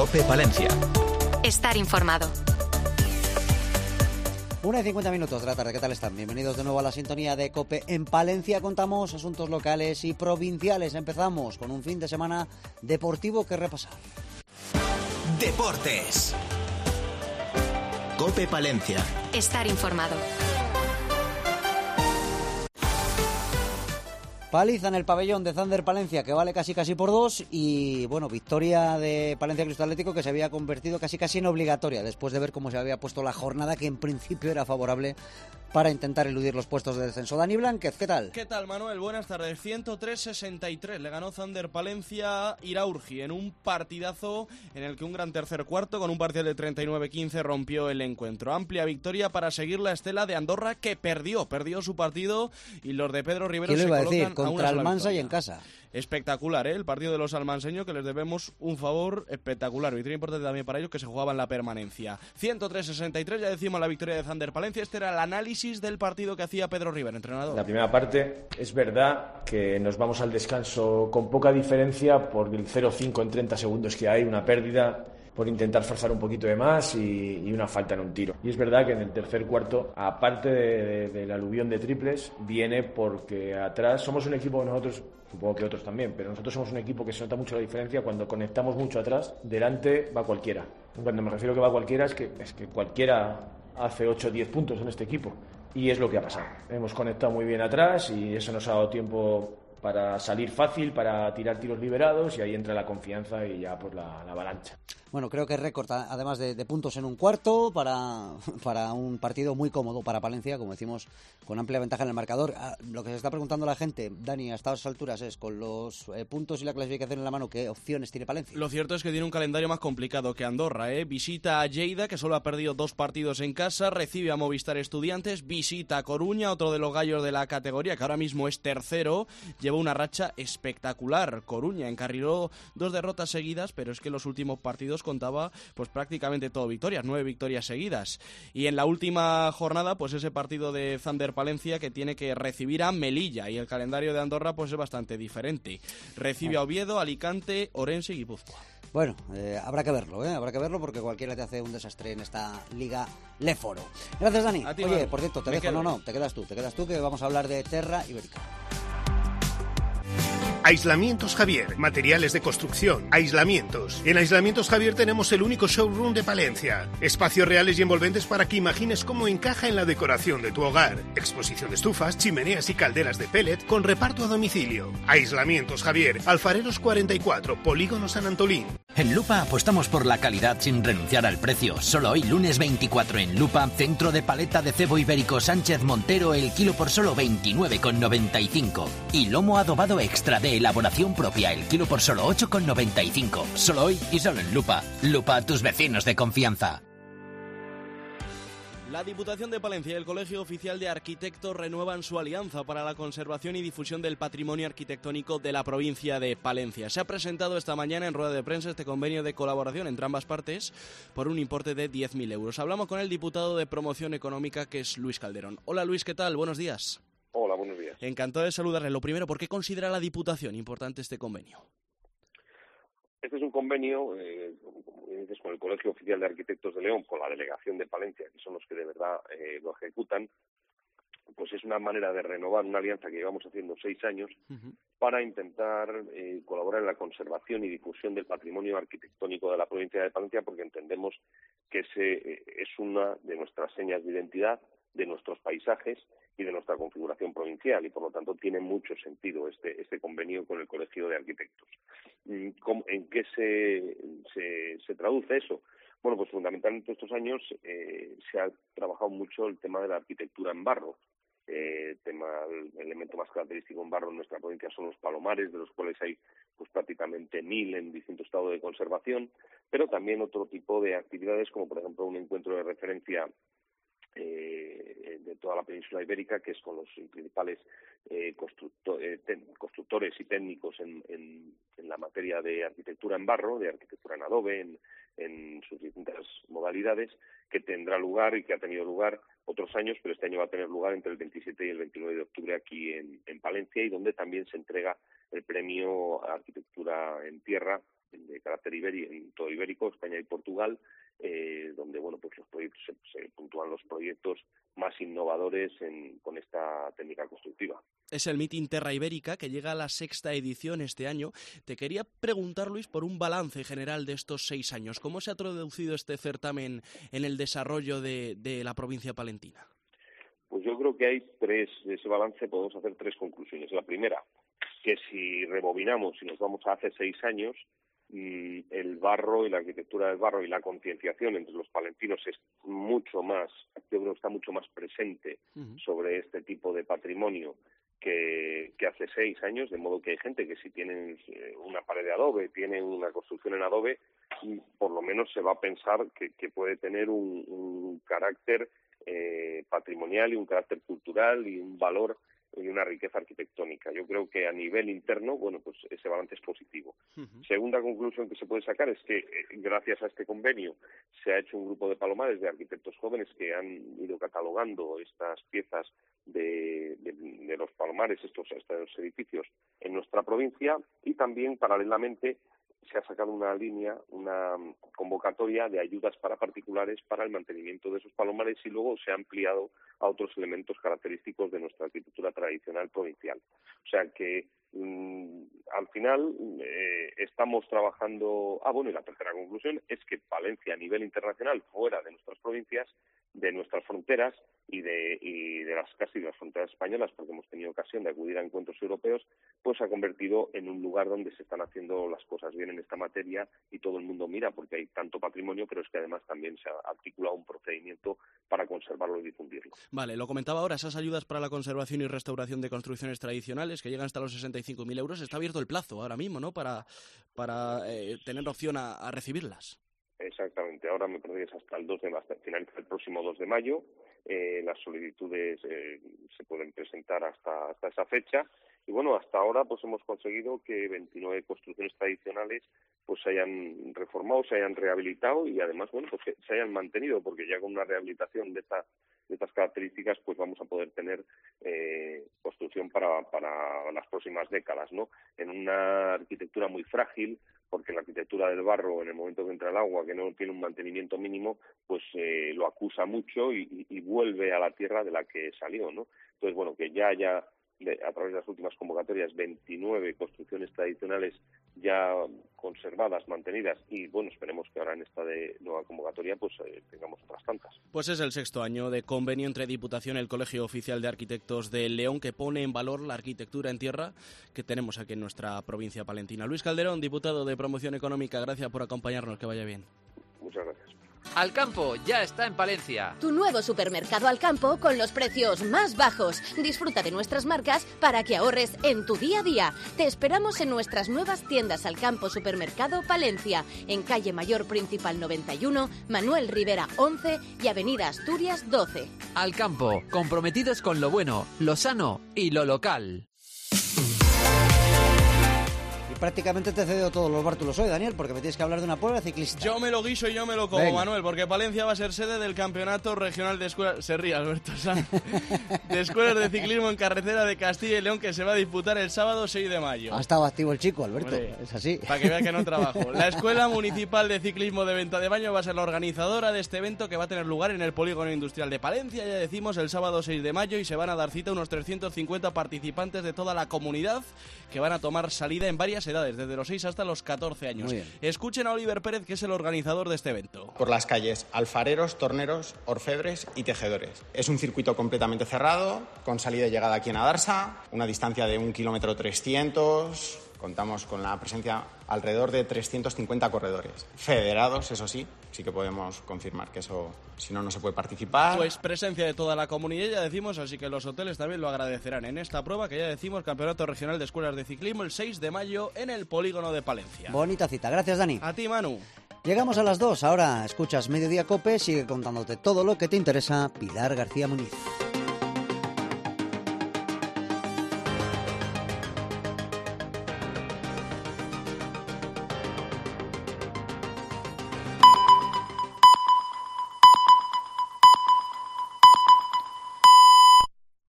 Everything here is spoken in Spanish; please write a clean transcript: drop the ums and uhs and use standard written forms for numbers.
COPE Palencia. Estar informado. 1:50 de la tarde, ¿qué tal están? Bienvenidos de nuevo a la sintonía de COPE. En Palencia contamos asuntos locales y provinciales. Empezamos con un fin de semana deportivo que repasar. Deportes. COPE Palencia. Estar informado. Paliza en el pabellón de Thunder Palencia, que vale casi por 2, y bueno, victoria de Palencia Cristo Atlético, que se había convertido casi en obligatoria después de ver cómo se había puesto la jornada, que en principio era favorable para intentar eludir los puestos de descenso. Dani Blánquez, ¿qué tal? ¿Qué tal, Manuel? Buenas tardes. 103-63 le ganó Thunder Palencia a Iraurgi en un partidazo en el que un gran tercer cuarto con un parcial de 39-15 rompió el encuentro. Amplia victoria para seguir la estela de Andorra, que perdió su partido, y los de Pedro Rivero se colocan contra Almansa y en casa. Espectacular, el partido de los almanseños, que les debemos un favor espectacular. Victoria importante también para ellos, que se jugaban la permanencia. 103-63, ya decimos la victoria de Thunder Palencia. Este era el análisis del partido que hacía Pedro Rivero, entrenador. La primera parte es verdad que nos vamos al descanso con poca diferencia por el 0-5 en 30 segundos que hay, una pérdida por intentar forzar un poquito de más y una falta en un tiro. Y es verdad que en el tercer cuarto, aparte del aluvión de triples, viene porque atrás somos un equipo que nosotros, supongo que otros también, pero nosotros somos un equipo que se nota mucho la diferencia cuando conectamos mucho atrás. Delante va cualquiera. Cuando me refiero a que va cualquiera es que cualquiera hace 8 o 10 puntos en este equipo. Y es lo que ha pasado. Hemos conectado muy bien atrás y eso nos ha dado tiempo para salir fácil, para tirar tiros liberados, y ahí entra la confianza y ya pues la avalancha. Bueno, creo que récord, además de puntos en un cuarto, para un partido muy cómodo para Palencia, como decimos, con amplia ventaja en el marcador. Lo que se está preguntando la gente, Dani, a estas alturas es, con los puntos y la clasificación en la mano, ¿qué opciones tiene Palencia? Lo cierto es que tiene un calendario más complicado que Andorra, Visita a Lleida, que solo ha perdido 2 partidos en casa, recibe a Movistar Estudiantes, visita a Coruña, otro de los gallos de la categoría, que ahora mismo es tercero, lleva una racha espectacular. Coruña encarriló 2 derrotas seguidas, pero es que los últimos partidos contaba pues prácticamente todo victorias, 9 victorias seguidas. Y en la última jornada, pues ese partido de Thunder Palencia, que tiene que recibir a Melilla, y el calendario de Andorra pues es bastante diferente. Recibe a Oviedo, Alicante, Orense y Guipúzcoa. Bueno, habrá que verlo porque cualquiera te hace un desastre en esta Liga Leforo. Gracias, Dani. Oye, por cierto, te quedas tú, que vamos a hablar de Terra Ibérica. Aislamientos Javier, materiales de construcción, aislamientos. En Aislamientos Javier tenemos el único showroom de Palencia. Espacios reales y envolventes para que imagines cómo encaja en la decoración de tu hogar. Exposición de estufas, chimeneas y calderas de pellet con reparto a domicilio. Aislamientos Javier, Alfareros 44, Polígono San Antolín. En Lupa apostamos por la calidad sin renunciar al precio. Solo hoy, lunes 24 en Lupa, centro de paleta de cebo ibérico Sánchez Montero, el kilo por solo 29,95. Y lomo adobado extra de elaboración propia, el kilo por solo 8,95. Solo hoy y solo en Lupa. Lupa, tus vecinos de confianza. La Diputación de Palencia y el Colegio Oficial de Arquitectos renuevan su alianza para la conservación y difusión del patrimonio arquitectónico de la provincia de Palencia. Se ha presentado esta mañana en rueda de prensa este convenio de colaboración entre ambas partes por un importe de 10.000 euros. Hablamos con el diputado de Promoción Económica, que es Luis Calderón. Hola Luis, ¿qué tal? Buenos días. Hola, buenos días. Encantado de saludarle. Lo primero, ¿por qué considera la Diputación importante este convenio? Este es un convenio, con el Colegio Oficial de Arquitectos de León, con la Delegación de Palencia, que son los que de verdad lo ejecutan. Pues es una manera de renovar una alianza que llevamos haciendo 6 años para intentar colaborar en la conservación y difusión del patrimonio arquitectónico de la provincia de Palencia, porque entendemos que es una de nuestras señas de identidad, de nuestros paisajes y de nuestra configuración provincial, y por lo tanto tiene mucho sentido este convenio con el Colegio de Arquitectos. ¿En qué se traduce eso? Bueno, pues fundamentalmente estos años se ha trabajado mucho el tema de la arquitectura en barro. El elemento más característico en barro en nuestra provincia son los palomares, de los cuales hay pues prácticamente 1.000 en distinto estado de conservación, pero también otro tipo de actividades, como por ejemplo un encuentro de referencia de toda la península ibérica, que es con los principales constructores y técnicos en la materia de arquitectura en barro, de arquitectura en adobe, en sus distintas modalidades, que tendrá lugar y que ha tenido lugar otros años, pero este año va a tener lugar entre el 27 y el 29 de octubre aquí en Palencia, y donde también se entrega el premio a Arquitectura en Tierra carácter en todo ibérico, España y Portugal, donde bueno, pues los proyectos se puntúan los proyectos más innovadores con esta técnica constructiva. Es el Meeting Terra Ibérica, que llega a la 6ª edición este año. Te quería preguntar, Luis, por un balance general de estos 6 años. ¿Cómo se ha traducido este certamen en el desarrollo de la provincia palentina? Pues yo creo que hay de ese balance podemos hacer 3 conclusiones. La primera, que si rebobinamos y nos vamos a hace 6 años, el barro y la arquitectura del barro y la concienciación entre los palentinos es mucho más, yo creo que está mucho más presente sobre este tipo de patrimonio que hace 6 años, de modo que hay gente que si tienen una pared de adobe, tienen una construcción en adobe, por lo menos se va a pensar que puede tener un carácter patrimonial y un carácter cultural y un valor y una riqueza arquitectónica. Yo creo que a nivel interno, bueno, pues ese balance es positivo. Segunda conclusión que se puede sacar es que gracias a este convenio se ha hecho un grupo de palomares de arquitectos jóvenes que han ido catalogando estas piezas de los palomares, estos edificios en nuestra provincia, y también paralelamente se ha sacado una convocatoria de ayudas para particulares para el mantenimiento de esos palomares, y luego se ha ampliado a otros elementos característicos de nuestra arquitectura tradicional provincial. O sea que al final estamos trabajando... y la tercera conclusión es que Palencia a nivel internacional, fuera de nuestras provincias, de nuestras fronteras y de las fronteras españolas, porque hemos tenido ocasión de acudir a encuentros europeos, pues se ha convertido en un lugar donde se están haciendo las cosas bien en esta materia y todo el mundo mira, porque hay tanto patrimonio, pero es que además también se ha articulado un procedimiento para conservarlo y difundirlo. Vale, lo comentaba ahora, esas ayudas para la conservación y restauración de construcciones tradicionales que llegan hasta los 65.000 euros, está abierto el plazo ahora mismo, ¿no?, para tener opción a recibirlas. Exactamente, ahora me parece que es hasta finaliza el próximo 2 de mayo. Las solicitudes se pueden presentar hasta esa fecha, y bueno, hasta ahora pues hemos conseguido que 29 construcciones tradicionales pues se hayan reformado, se hayan rehabilitado y además bueno, pues que se hayan mantenido, porque ya con una rehabilitación de estas características pues vamos a poder tener construcción para las próximas décadas, ¿no? En una arquitectura muy frágil, porque la arquitectura del barro, en el momento que entra el agua, que no tiene un mantenimiento mínimo, pues lo acusa mucho y vuelve a la tierra de la que salió, ¿no? Entonces, bueno, que ya haya, a través de las últimas convocatorias, 29 construcciones tradicionales ya conservadas, mantenidas, y bueno, esperemos que ahora en esta nueva convocatoria pues tengamos otras tantas. Pues es el 6º año de convenio entre Diputación y el Colegio Oficial de Arquitectos de León, que pone en valor la arquitectura en tierra que tenemos aquí en nuestra provincia palentina. Luis Calderón, diputado de Promoción Económica, gracias por acompañarnos, que vaya bien. Muchas gracias. Alcampo ya está en Palencia. Tu nuevo supermercado Alcampo con los precios más bajos. Disfruta de nuestras marcas para que ahorres en tu día a día. Te esperamos en nuestras nuevas tiendas Alcampo Supermercado Palencia, en calle Mayor Principal 91, Manuel Rivera 11 y avenida Asturias 12. Alcampo, comprometidos con lo bueno, lo sano y lo local. Prácticamente te he cedido todos los bártulos hoy, Daniel, porque me tienes que hablar de una prueba ciclista. Yo me lo guiso y yo me lo como, venga, Manuel, porque Palencia va a ser sede del Campeonato Regional de Escuelas... Se ríe, Alberto Sanz. De Escuelas de Ciclismo en Carretera de Castilla y León, que se va a disputar el sábado 6 de mayo. Ha estado activo el chico, Alberto. Hombre, es así. Para que vea que no trabajo. La Escuela Municipal de Ciclismo de Venta de Baño va a ser la organizadora de este evento, que va a tener lugar en el Polígono Industrial de Palencia, ya decimos, el sábado 6 de mayo, y se van a dar cita unos 350 participantes de toda la comunidad, que van a tomar salida en varias edades, desde los 6 hasta los 14 años. Escuchen a Oliver Pérez, que es el organizador de este evento. Por las calles alfareros, torneros, orfebres y tejedores. Es un circuito completamente cerrado, con salida y llegada aquí en Adarsa, una distancia de 1,3 km. Contamos con la presencia alrededor de 350 corredores. Federados, eso sí que podemos confirmar que eso, si no, no se puede participar. Pues presencia de toda la comunidad, ya decimos, así que los hoteles también lo agradecerán en esta prueba, que ya decimos, Campeonato Regional de Escuelas de Ciclismo, el 6 de mayo en el Polígono de Palencia. Bonita cita, gracias, Dani. A ti, Manu. Llegamos a las 2, ahora escuchas Mediodía Cope, sigue contándote todo lo que te interesa Pilar García Muniz.